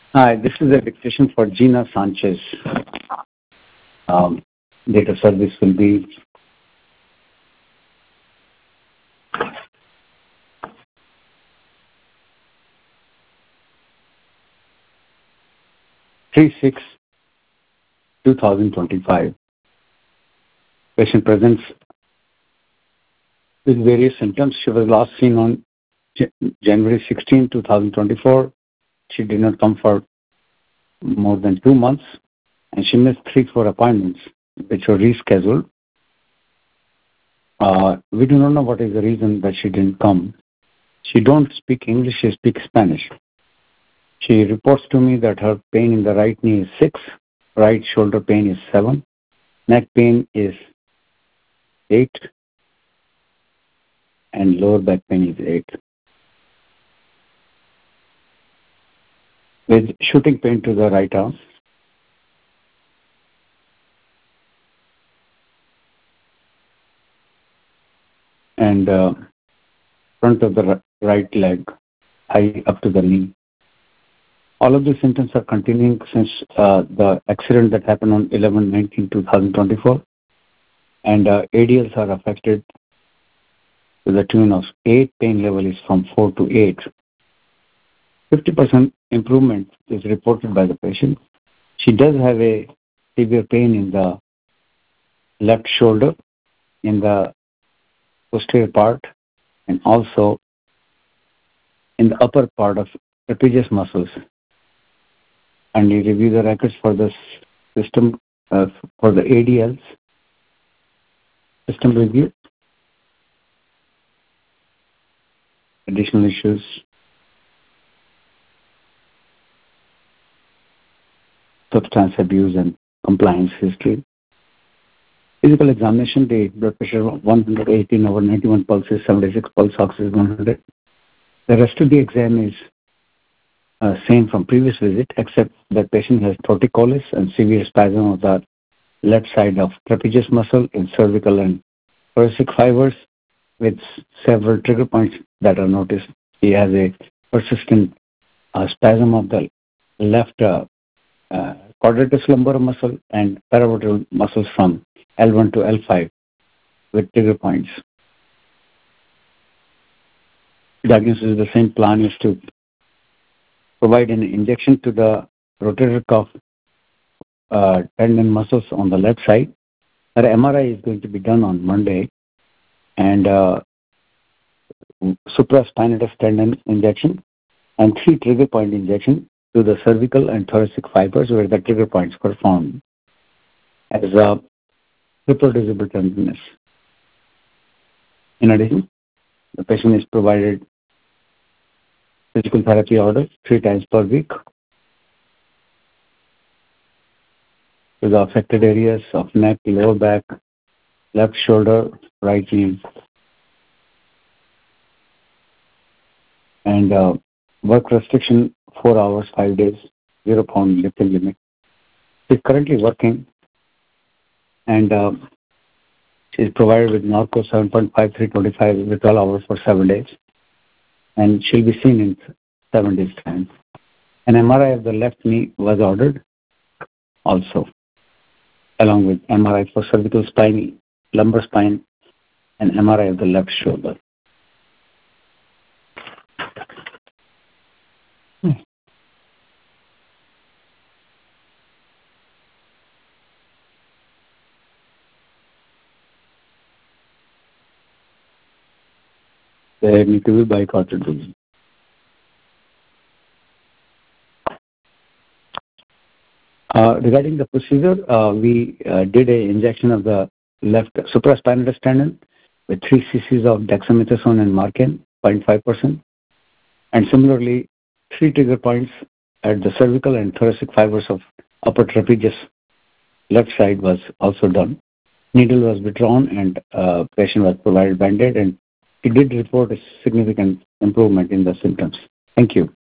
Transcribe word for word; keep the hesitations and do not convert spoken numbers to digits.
Hi, this is a dictation for Gina Sanchez. Um, date of service will be three six two thousand twenty-five. Patient presents with various symptoms. She was last seen on J- January sixteenth, twenty twenty-four. She did not come for more than two months, and she missed three, four appointments, which were rescheduled. Uh, we do not know what is the reason that she didn't come. She don't speak English, she speaks Spanish. She reports to me that her pain in the right knee is six, right shoulder pain is seven, neck pain is eight, and lower back pain is eight. With shooting pain to the right arm, and uh, front of the r- right leg, high up to the knee. All of these symptoms are continuing since uh, the accident that happened on eleven nineteen twenty twenty-four, and uh, A D Ls are affected to the tune of eight. Pain level is from four to eight. fifty percent improvement is reported by the patient. She does have a severe pain in the left shoulder, in the posterior part, and also in the upper part of trapezius muscles. And we review the records for the system, uh, for the A D Ls, system review, additional issues, substance abuse and compliance history. Physical examination, the blood pressure one eighteen over ninety-one, pulse is seventy-six, pulse ox is one hundred. The rest of the exam is uh, same from previous visit, except that patient has torticollis and severe spasm of the left side of trapezius muscle in cervical and thoracic fibers with several trigger points that are noticed. He has a persistent uh, spasm of the left uh, uh, quadratus lumborum muscle and paravertebral muscles from L one to L five with trigger points. Diagnosis is the same. Plan is to provide an injection to the rotator cuff uh, tendon muscles on the left side. Her M R I is going to be done on Monday, and uh, supraspinatus tendon injection and three trigger point injection to the cervical and thoracic fibers where the trigger points were found as a reproducible tenderness. In addition, the patient is provided physical therapy order three times per week to the affected areas of neck, lower back, left shoulder, right knee, and uh, work restriction four hours, five days, zero pound lifting limit. She's currently working, and uh, she's provided with Norco seven point five three twenty-five with twelve hours for seven days, and she'll be seen in seven days' time. An M R I of the left knee was ordered also, along with M R I for cervical spine, lumbar spine, and M R I of the left shoulder. They need to be boycotted. Uh, regarding the procedure, uh, we uh, did an injection of the left supraspinatus tendon with three cc's of dexamethasone and Marcan, zero point five percent. And similarly, three trigger points at the cervical and thoracic fibers of upper trapezius left side was also done. Needle was withdrawn and uh, patient was provided band-aid, and he did report a significant improvement in the symptoms. Thank you.